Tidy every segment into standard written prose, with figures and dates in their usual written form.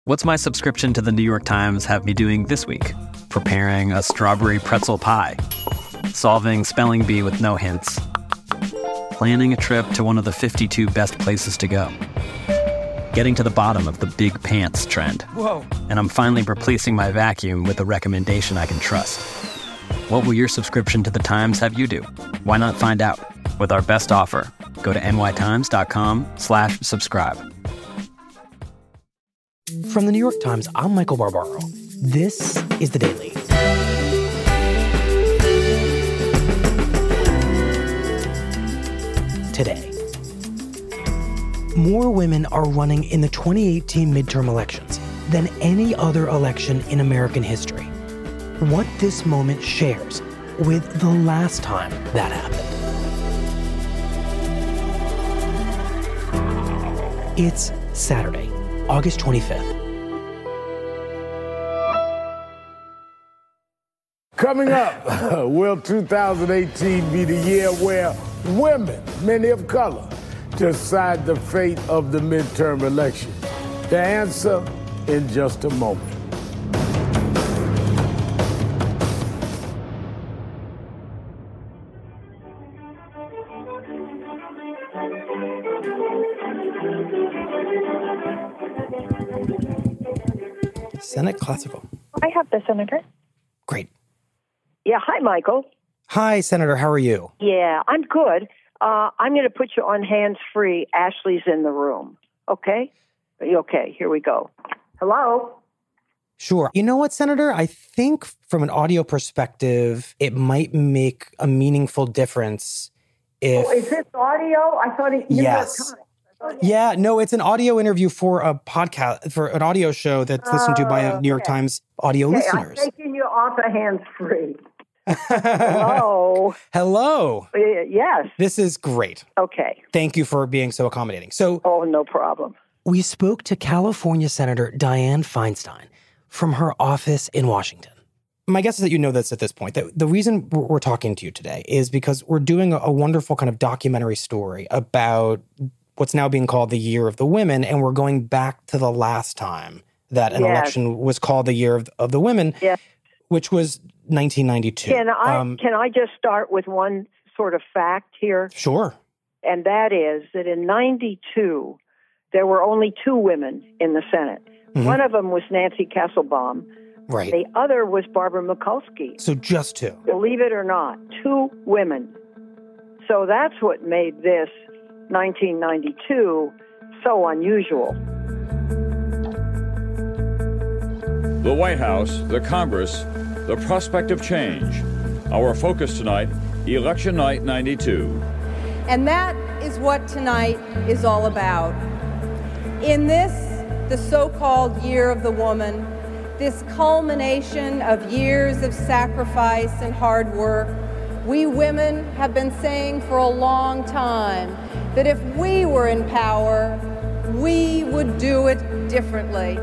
What's my subscription to the New York Times have me doing this week? Preparing a strawberry pretzel pie, solving spelling bee with no hints, planning a trip to one of the 52 best places to go, getting to the bottom of the big pants trend. Whoa. And I'm finally replacing my vacuum with a recommendation I can trust. What will your subscription to the Times have you do? Why not find out? With our best offer, go to nytimes.com/subscribe. From the New York Times, I'm Michael Barbaro. This is The Daily. Today, more women are running in the 2018 midterm elections than any other election in American history. What this moment shares with the last time that happened. It's Saturday, August 25th. Coming up, will 2018 be the year where women, many of color, decide the fate of the midterm election? The answer in just a moment. Senate Classical. I have the Senator. Great. Yeah, hi, Michael. Hi, Senator. How are you? Yeah, I'm good. I'm going to put you on hands-free. Ashley's in the room. Okay? Okay, here we go. Hello? Sure. You know what, Senator? I think from an audio perspective, it might make a meaningful difference if... Oh, is this audio? I thought it... Yes. Yeah, no, it's an audio interview for a podcast, for an audio show that's listened to by a New York Times audio listeners. I'm taking you off of hands-free. Hello? Hello. Yes. This is great. Okay. Thank you for being so accommodating. So, oh, no problem. We spoke to California Senator Dianne Feinstein from her office in Washington. My guess is that you know this at this point. That the reason we're talking to you today is because we're doing a wonderful kind of documentary story about what's now being called the Year of the Women, and we're going back to the last time that an election was called the Year of the Women, which was 1992. Can I just start with one sort of fact here? Sure. And that is that in 92, there were only 2 women in the Senate. Mm-hmm. One of them was Nancy Kasselbaum. Right. The other was Barbara Mikulski. So just 2. Believe it or not, 2 women. So that's what made this 1992 so unusual. The White House, the Congress, the prospect of change. Our focus tonight, Election Night 92. And that is what tonight is all about. In this, the so-called Year of the Woman, this culmination of years of sacrifice and hard work, we women have been saying for a long time that if we were in power, we would do it differently.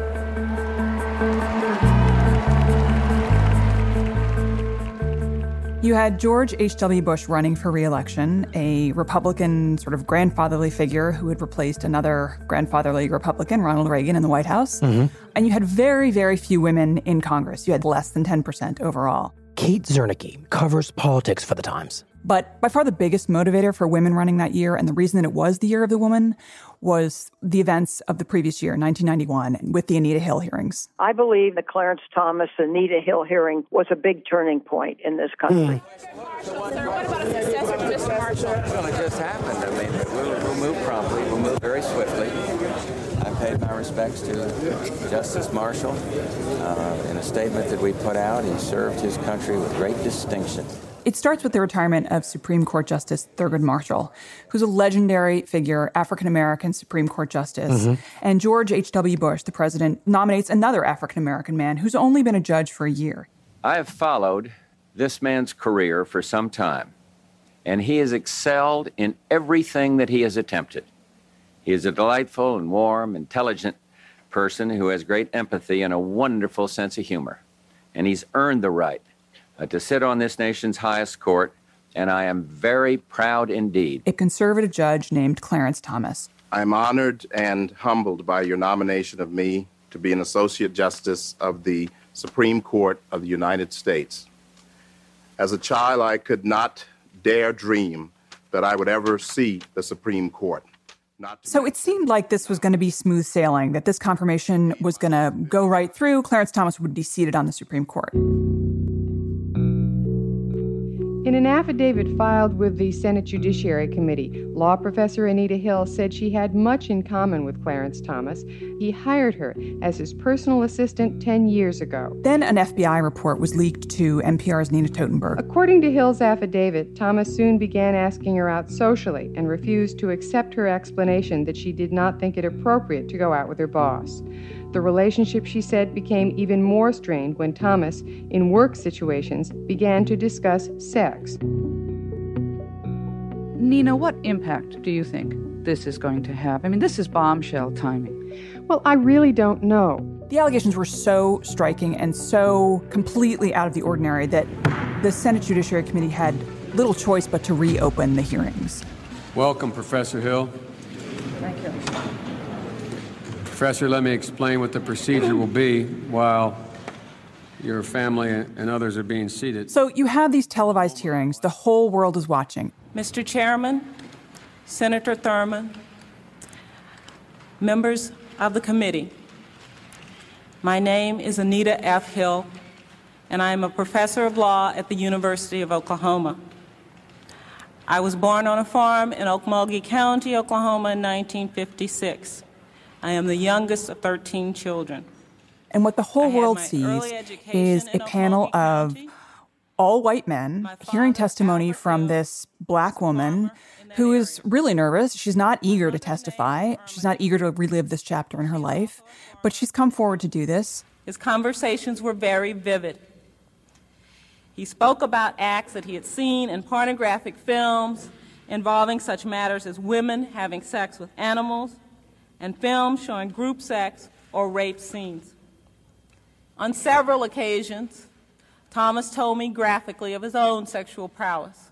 You had George H.W. Bush running for re-election, a Republican sort of grandfatherly figure who had replaced another grandfatherly Republican, Ronald Reagan, in the White House. Mm-hmm. And you had very, very few women in Congress. You had less than 10% overall. Kate Zernike covers politics for The Times. But by far the biggest motivator for women running that year, and the reason that it was the Year of the Woman, was the events of the previous year, 1991, with the Anita Hill hearings. I believe the Clarence Thomas Anita Hill hearing was a big turning point in this country. What about a successor to Mr. Marshall? Well, it just happened. I mean, we'll move promptly. We'll move very swiftly. I paid my respects to Justice Marshall. In a statement that we put out, he served his country with great distinction. It starts with the retirement of Supreme Court Justice Thurgood Marshall, who's a legendary figure, African-American Supreme Court Justice. Mm-hmm. And George H.W. Bush, the president, nominates another African-American man who's only been a judge for a year. I have followed this man's career for some time, and he has excelled in everything that he has attempted. He is a delightful and warm, intelligent person who has great empathy and a wonderful sense of humor. And he's earned the right to sit on this nation's highest court, and I am very proud indeed. A conservative judge named Clarence Thomas. I'm honored and humbled by your nomination of me to be an Associate Justice of the Supreme Court of the United States. As a child, I could not dare dream that I would ever see the Supreme Court. So it seemed like this was going to be smooth sailing, that this confirmation was going to go right through. Clarence Thomas would be seated on the Supreme Court. In an affidavit filed with the Senate Judiciary Committee, law professor Anita Hill said she had much in common with Clarence Thomas. He hired her as his personal assistant 10 years ago. Then an FBI report was leaked to NPR's Nina Totenberg. According to Hill's affidavit, Thomas soon began asking her out socially and refused to accept her explanation that she did not think it appropriate to go out with her boss. The relationship, she said, became even more strained when Thomas, in work situations, began to discuss sex. Nina, what impact do you think this is going to have? I mean, this is bombshell timing. Well, I really don't know. The allegations were so striking and so completely out of the ordinary that the Senate Judiciary Committee had little choice but to reopen the hearings. Welcome, Professor Hill. Thank you. Professor, let me explain what the procedure will be while your family and others are being seated. So you have these televised hearings. The whole world is watching. Mr. Chairman, Senator Thurmond, members of the committee, my name is Anita F. Hill, and I am a professor of law at the University of Oklahoma. I was born on a farm in Okmulgee County, Oklahoma in 1956. I am the youngest of 13 children. And what the whole world sees is a panel of all white men hearing testimony from this black woman who is really nervous. She's not eager to testify. She's not eager to relive this chapter in her life, but she's come forward to do this. His conversations were very vivid. He spoke about acts that he had seen in pornographic films involving such matters as women having sex with animals, and films showing group sex or rape scenes. On several occasions, Thomas told me graphically of his own sexual prowess.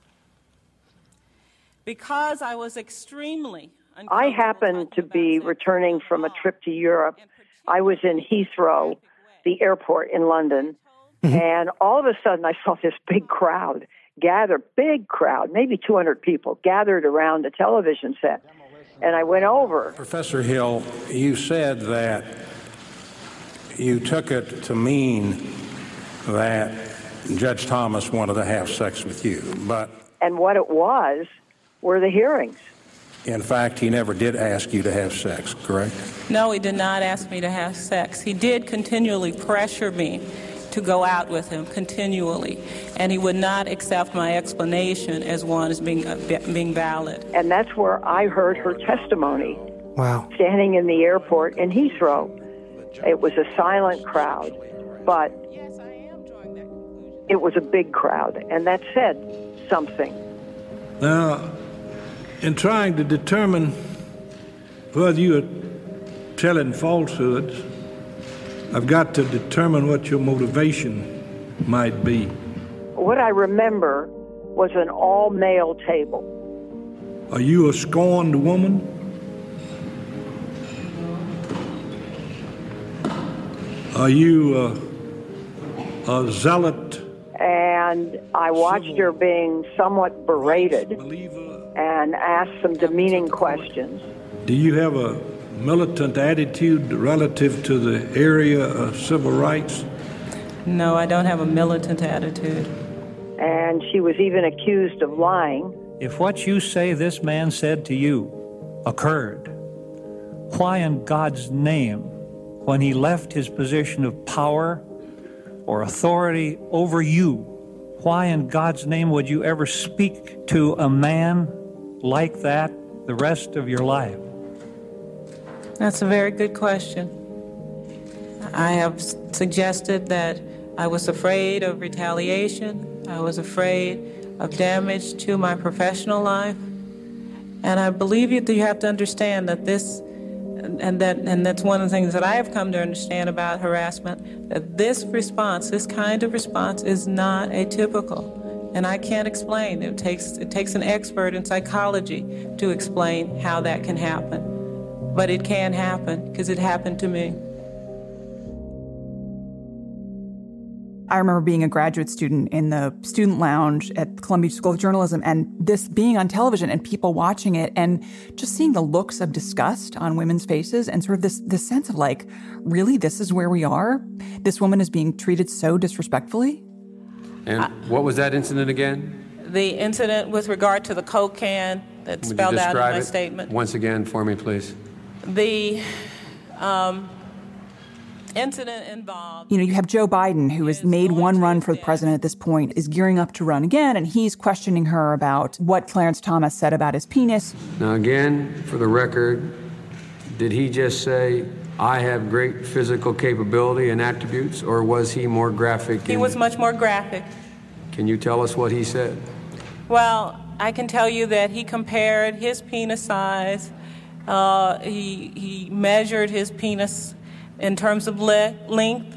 Because I was extremely I happened to be returning from a trip to Europe. I was in Heathrow, the airport in London, and all of a sudden I saw this big crowd big crowd, maybe 200 people, gathered around a television set. And I went over. Professor Hill, you said that you took it to mean that Judge Thomas wanted to have sex with you, but... And what it was were the hearings. In fact, he never did ask you to have sex, correct? No, he did not ask me to have sex. He did continually pressure me to go out with him, continually. And he would not accept my explanation as one as being valid. And that's where I heard her testimony. Wow. Standing in the airport in Heathrow. It was a silent crowd, but it was a big crowd, and that said something. Now, in trying to determine whether you are telling falsehoods, I've got to determine what your motivation might be. What I remember was an all-male table. Are you a scorned woman? Are you a zealot? And I watched her being somewhat berated and asked some demeaning questions. Do you have a militant attitude relative to the area of civil rights? No, I don't have a militant attitude. And she was even accused of lying. If what you say this man said to you occurred, why in God's name, when he left his position of power or authority over you, why in God's name would you ever speak to a man like that the rest of your life? That's a very good question. I have suggested that I was afraid of retaliation. I was afraid of damage to my professional life. And I believe that you have to understand that this, and that's one of the things that I have come to understand about harassment, that this response, this kind of response, is not atypical. And I can't explain. It takes an expert in psychology to explain how that can happen. But it can happen, because it happened to me. I remember being a graduate student in the student lounge at Columbia School of Journalism and this being on television and people watching it and just seeing the looks of disgust on women's faces and sort of this sense of like, really, this is where we are? This woman is being treated so disrespectfully? And what was that incident again? The incident with regard to the Coke can that's spelled out in my statement. Once again for me, please. The incident involved... You have Joe Biden, who has made one run for the president at this point, is gearing up to run again, and he's questioning her about what Clarence Thomas said about his penis. Now, again, for the record, did he just say, I have great physical capability and attributes, or was he more graphic? He was much more graphic. Can you tell us what he said? Well, I can tell you that he compared his penis size. He measured his penis in terms of length,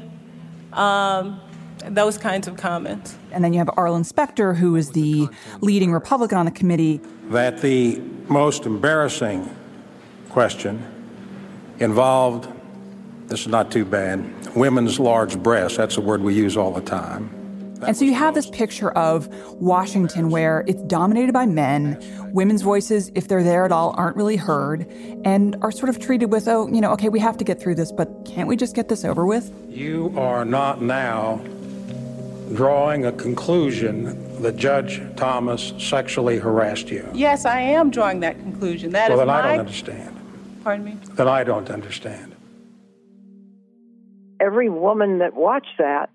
those kinds of comments. And then you have Arlen Specter, who is the leading Republican on the committee. That the most embarrassing question involved, this is not too bad, women's large breasts. That's a word we use all the time. And so you have this picture of Washington where it's dominated by men. Women's voices, if they're there at all, aren't really heard and are sort of treated with, okay, we have to get through this, but can't we just get this over with? You are not now drawing a conclusion that Judge Thomas sexually harassed you. Yes, I am drawing that conclusion. Well, then I don't understand. Pardon me? Then I don't understand. Every woman that watched that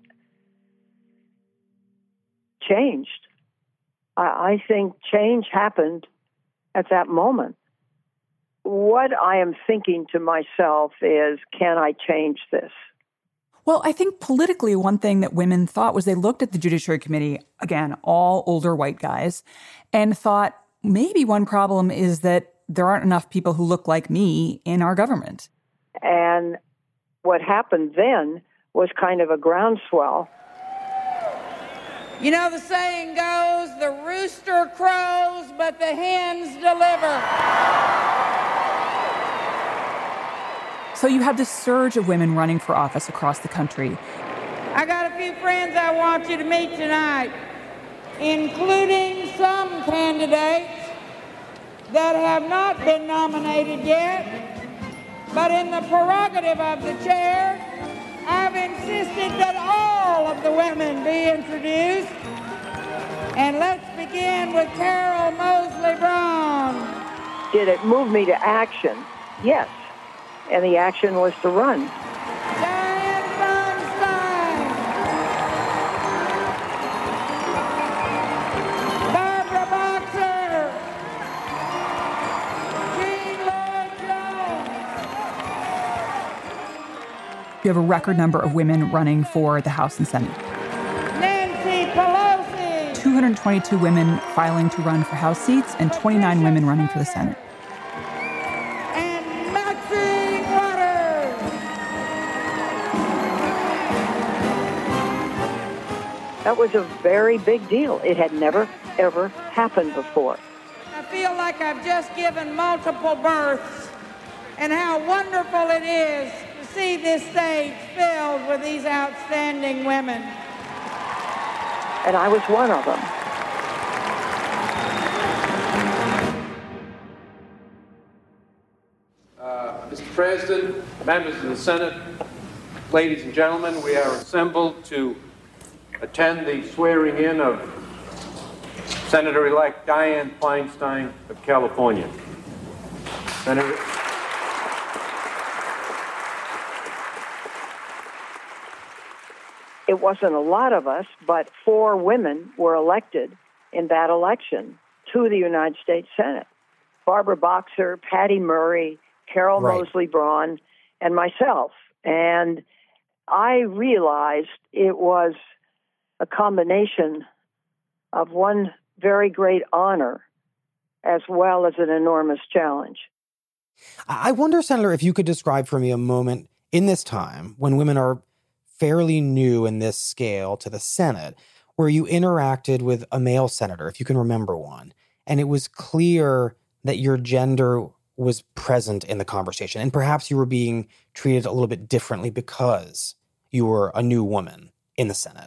changed. I think change happened at that moment. What I am thinking to myself is, can I change this? Well, I think politically, one thing that women thought was they looked at the Judiciary Committee, again, all older white guys, and thought maybe one problem is that there aren't enough people who look like me in our government. And what happened then was kind of a groundswell. You know, the saying goes, the rooster crows, but the hens deliver. So you have this surge of women running for office across the country. I got a few friends I want you to meet tonight, including some candidates that have not been nominated yet, but in the prerogative of the chair, I've insisted that all of the women be introduced. And let's begin with Carol Moseley Braun. Did it move me to action? Yes. And the action was to run. Dianne Feinstein. Barbara Boxer. Jean Lloyd Jones. You have a record number of women running for the House and Senate. Nancy Pelosi. 222 women filing to run for House seats and 29 women running for the Senate. And Maxine Waters. That was a very big deal. It had never, ever happened before. I feel like I've just given multiple births, and how wonderful it is to see this stage filled with these outstanding women. And I was one of them. Mr. President, members of the Senate, ladies and gentlemen, we are assembled to attend the swearing-in of Senator-elect Dianne Feinstein of California. Senator... It wasn't a lot of us, but 4 women were elected in that election to the United States Senate. Barbara Boxer, Patty Murray, Carol Moseley Braun, and myself. And I realized it was a combination of one very great honor as well as an enormous challenge. I wonder, Senator, if you could describe for me a moment in this time when women are fairly new in this scale to the Senate, where you interacted with a male senator, if you can remember one, and it was clear that your gender was present in the conversation, and perhaps you were being treated a little bit differently because you were a new woman in the Senate. Oh,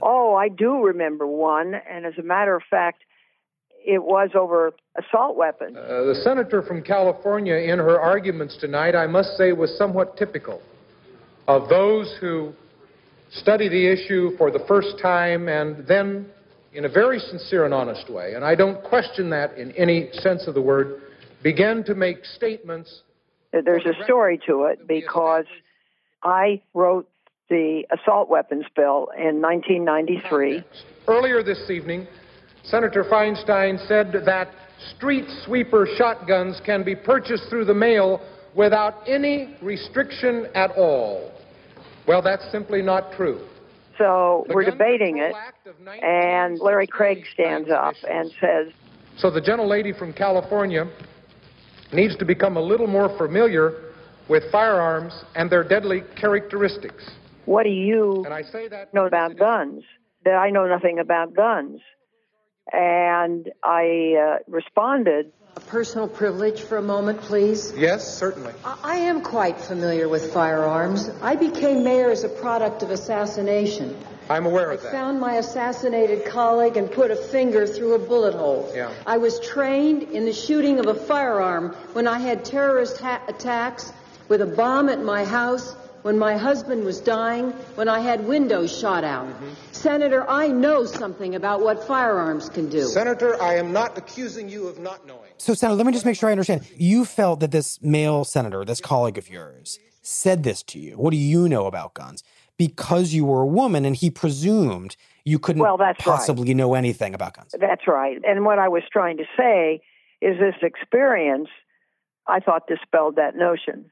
I do remember one, and as a matter of fact, it was over assault weapons. The senator from California, in her arguments tonight, I must say, was somewhat typical of those who study the issue for the first time and then, in a very sincere and honest way, and I don't question that in any sense of the word, began to make statements. There's a story to it because I wrote the assault weapons bill in 1993. Earlier this evening, Senator Feinstein said that street sweeper shotguns can be purchased through the mail without any restriction at all. Well, that's simply not true. So we're debating it, and Larry Craig stands up and says... So the gentlelady from California needs to become a little more familiar with firearms and their deadly characteristics. What do you know about guns? That I know nothing about guns. And I responded... A personal privilege for a moment, please? Yes, certainly. I am quite familiar with firearms. I became mayor as a product of assassination. I'm aware of that. I found my assassinated colleague and put a finger through a bullet hole. Yeah. I was trained in the shooting of a firearm when I had terrorist attacks with a bomb at my house, when my husband was dying, when I had windows shot out. Senator, I know something about what firearms can do. Senator, I am not accusing you of not knowing. So, Senator, let me just make sure I understand. You felt that this male senator, this colleague of yours, said this to you. What do you know about guns? Because you were a woman and he presumed you couldn't possibly know anything about guns. That's right. And what I was trying to say is this experience, I thought, dispelled that notion.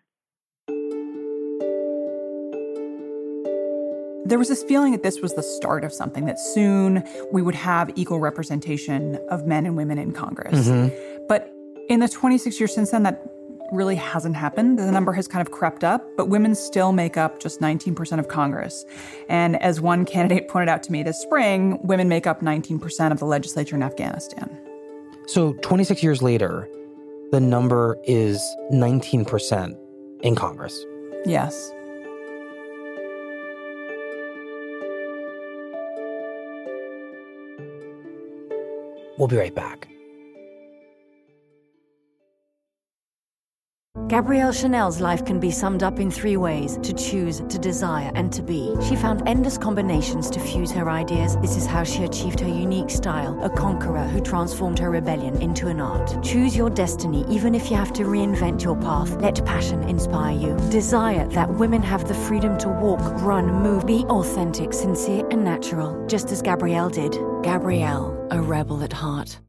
There was this feeling that this was the start of something, that soon we would have equal representation of men and women in Congress. Mm-hmm. But in the 26 years since then, that really hasn't happened. The number has kind of crept up, but women still make up just 19% of Congress. And as one candidate pointed out to me this spring, women make up 19% of the legislature in Afghanistan. So 26 years later, the number is 19% in Congress. Yes. We'll be right back. Gabrielle Chanel's life can be summed up in 3 ways: to choose, to desire, and to be. She found endless combinations to fuse her ideas. This is how she achieved her unique style, a conqueror who transformed her rebellion into an art. Choose your destiny, even if you have to reinvent your path. Let passion inspire you. Desire that women have the freedom to walk, run, move, be authentic, sincere, and natural, just as Gabrielle did. Gabrielle, a rebel at heart.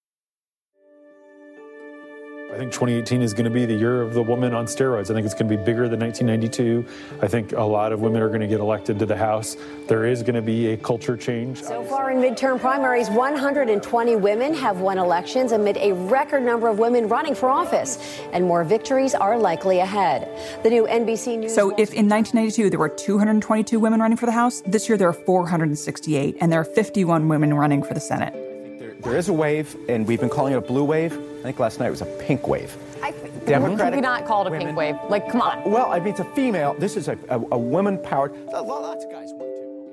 I think 2018 is going to be the year of the woman on steroids. I think it's going to be bigger than 1992. I think a lot of women are going to get elected to the House. There is going to be a culture change. So far in midterm primaries, 120 women have won elections amid a record number of women running for office. And more victories are likely ahead. The new NBC News... So if in 1992 there were 222 women running for the House, this year there are 468, and there are 51 women running for the Senate. There is a wave, and we've been calling it a blue wave. I think last night it was a pink wave. Democratic not called a women, pink wave. Like, come on. Well, I mean, it's a female. This is a woman-powered. Lots of guys won, too.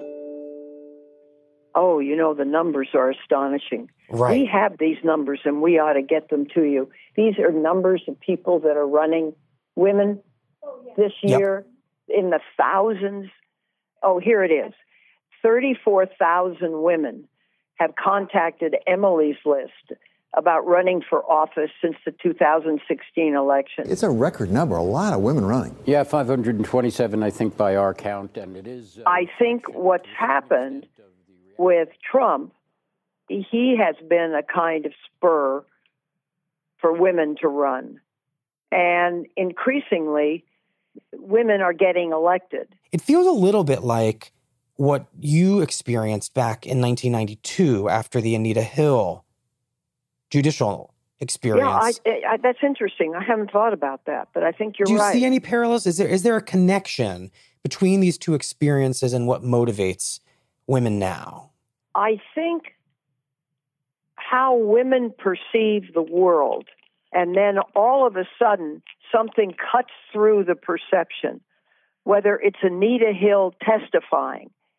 Oh, you know, the numbers are astonishing. Right. We have these numbers, and we ought to get them to you. These are numbers of people that are running, women, this year, in the thousands. Oh, here it is. 34,000 women have contacted Emily's List about running for office since the 2016 election. It's a record number, a lot of women running. Yeah, 527, I think, by our count, and it is... I think what's happened with Trump, he has been a kind of spur for women to run. And increasingly, women are getting elected. It feels a little bit like what you experienced back in 1992 after the Anita Hill judicial experience. Yeah, that's interesting. I haven't thought about that, but I think you're right. Do you see any parallels? Is there a connection between these two experiences and what motivates women now? I think how women perceive the world, and then all of a sudden something cuts through the perception, whether it's Anita Hill testifying,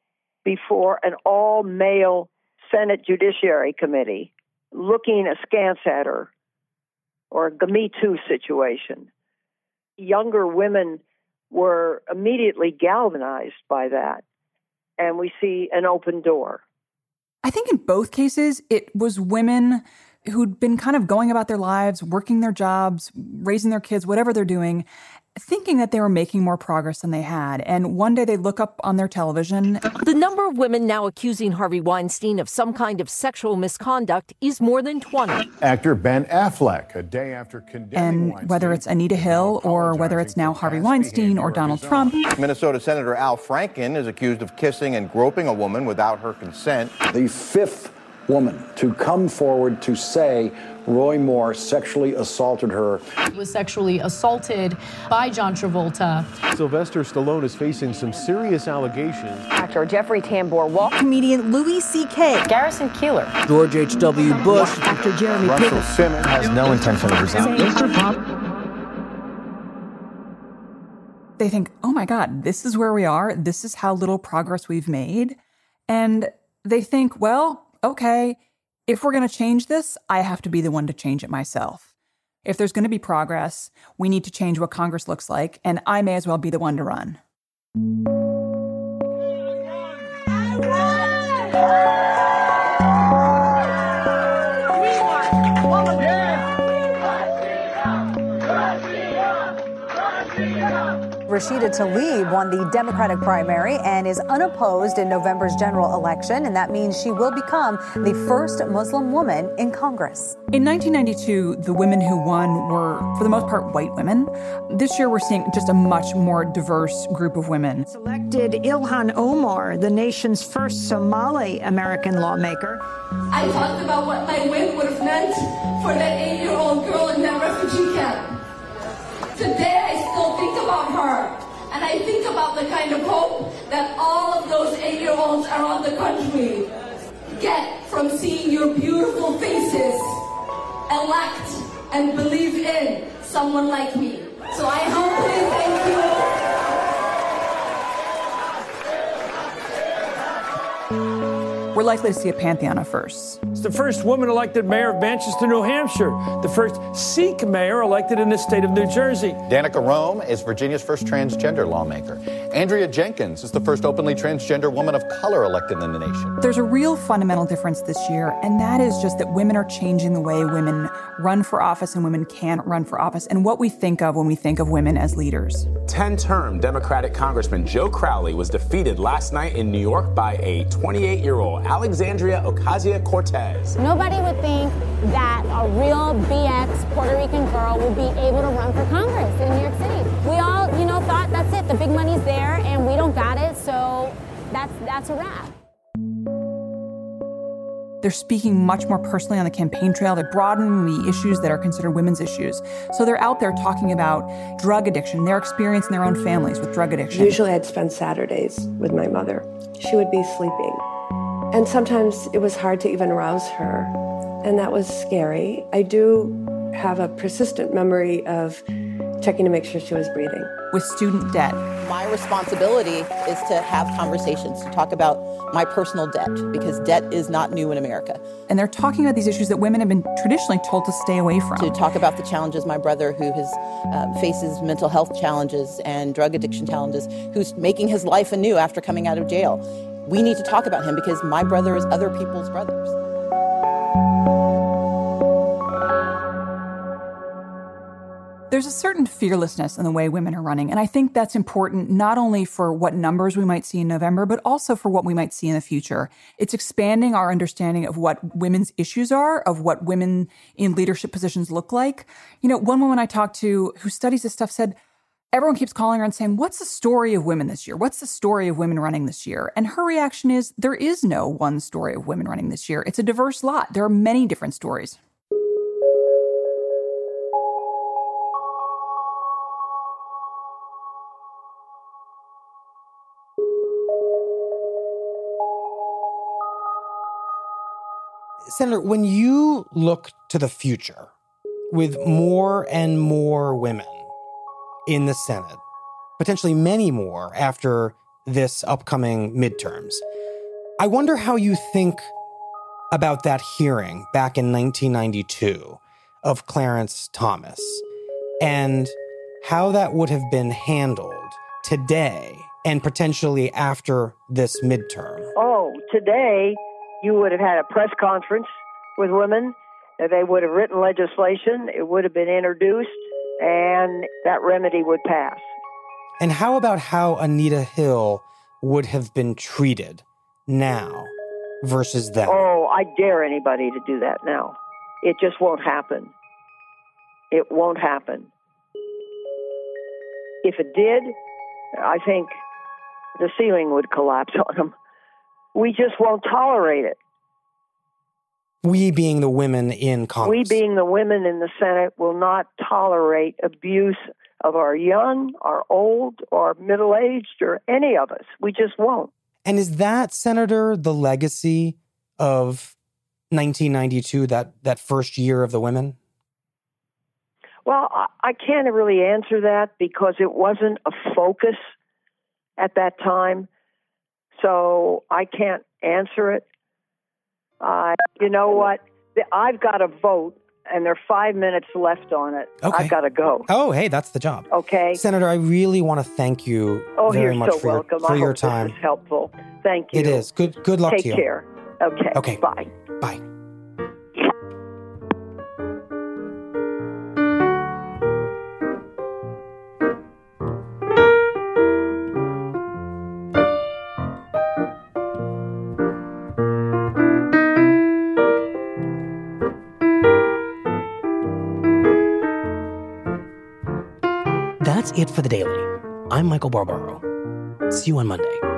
before an all-male Senate Judiciary Committee looking askance at her, or a Me Too situation. Younger women were immediately galvanized by that, and we see an open door. I think in both cases, it was women who'd been kind of going about their lives, working their jobs, raising their kids, whatever they're doing, thinking that they were making more progress than they had. And one day they look up on their television. The number of women now accusing Harvey Weinstein of some kind of sexual misconduct is more than 20. Actor Ben Affleck, a day after condemning And whether it's Anita Hill or whether it's now Harvey Weinstein or Donald Trump. Minnesota Senator Al Franken is accused of kissing and groping a woman without her consent. The fifth woman to come forward to say Roy Moore sexually assaulted her. He was sexually assaulted by John Travolta. Sylvester Stallone is facing some serious allegations. Actor Jeffrey Tambor Walker. Comedian Louis C.K. Garrison Keillor. George H.W. Bush. Actor Jeremy Russell Pickett. Simmons has no intention of resigning. They think, oh my God, this is where we are. This is how little progress we've made. And they think, well, okay, if we're going to change this, I have to be the one to change it myself. If there's going to be progress, we need to change what Congress looks like, and I may as well be the one to run. Rashida Tlaib won the Democratic primary and is unopposed in November's general election, and that means she will become the first Muslim woman in Congress. In 1992, the women who won were, for the most part, white women. This year, we're seeing just a much more diverse group of women. Selected Ilhan Omar, the nation's first Somali-American lawmaker. I talked about what my win would have meant for that 8-year-old girl in that refugee camp. Today, I still think about her, and I think about the kind of hope that all of those 8-year-olds around the country get from seeing your beautiful faces, elect and believe in someone like me. So I humbly thank you. We're likely to see a pantheon of firsts. It's the first woman elected mayor of Manchester, New Hampshire. The first Sikh mayor elected in the state of New Jersey. Danica Rome is Virginia's first transgender lawmaker. Andrea Jenkins is the first openly transgender woman of color elected in the nation. There's a real fundamental difference this year, and that is just that women are changing the way women run for office and women can't run for office, and what we think of when we think of women as leaders. 10-term Democratic Congressman Joe Crowley was defeated last night in New York by a 28-year-old Alexandria Ocasio-Cortez. Nobody would think that a real BX Puerto Rican girl would be able to run for Congress in New York City. We all, thought that's it. The big money's there and we don't got it, so that's a wrap. They're speaking much more personally on the campaign trail. They're broadening the issues that are considered women's issues. So they're out there talking about drug addiction, their experience in their own families with drug addiction. Usually I'd spend Saturdays with my mother. She would be sleeping. And sometimes it was hard to even rouse her. And that was scary. I do have a persistent memory of checking to make sure she was breathing. With student debt. My responsibility is to have conversations, to talk about my personal debt, because debt is not new in America. And they're talking about these issues that women have been traditionally told to stay away from. To talk about the challenges, my brother who faces mental health challenges and drug addiction challenges, who's making his life anew after coming out of jail. We need to talk about him because my brother is other people's brothers. There's a certain fearlessness in the way women are running, and I think that's important not only for what numbers we might see in November, but also for what we might see in the future. It's expanding our understanding of what women's issues are, of what women in leadership positions look like. One woman I talked to who studies this stuff said, everyone keeps calling her and saying, what's the story of women this year? What's the story of women running this year? And her reaction is, there is no one story of women running this year. It's a diverse lot. There are many different stories. Senator, when you look to the future with more and more women in the Senate, potentially many more after this upcoming midterms, I wonder how you think about that hearing back in 1992 of Clarence Thomas and how that would have been handled today and potentially after this midterm. Oh, today you would have had a press conference with women. They would have written legislation. It would have been introduced, and that remedy would pass. And how about how Anita Hill would have been treated now versus then? Oh, I dare anybody to do that now. It just won't happen. It won't happen. If it did, I think the ceiling would collapse on them. We just won't tolerate it. We being the women in Congress. We being the women in the Senate will not tolerate abuse of our young, our old, or middle-aged, or any of us. We just won't. And is that, Senator, the legacy of 1992, that first year of the women? Well, I can't really answer that because it wasn't a focus at that time. So I can't answer it. You know what? I've got to vote, and there are 5 minutes left on it. Okay. I've got to go. Oh, hey, that's the job. Okay. Senator, I really want to thank you very much for your time. This is helpful. Thank you. It is. Good luck to you. Take care. Okay. Bye. Bye. That's it for The Daily. I'm Michael Barbaro. See you on Monday.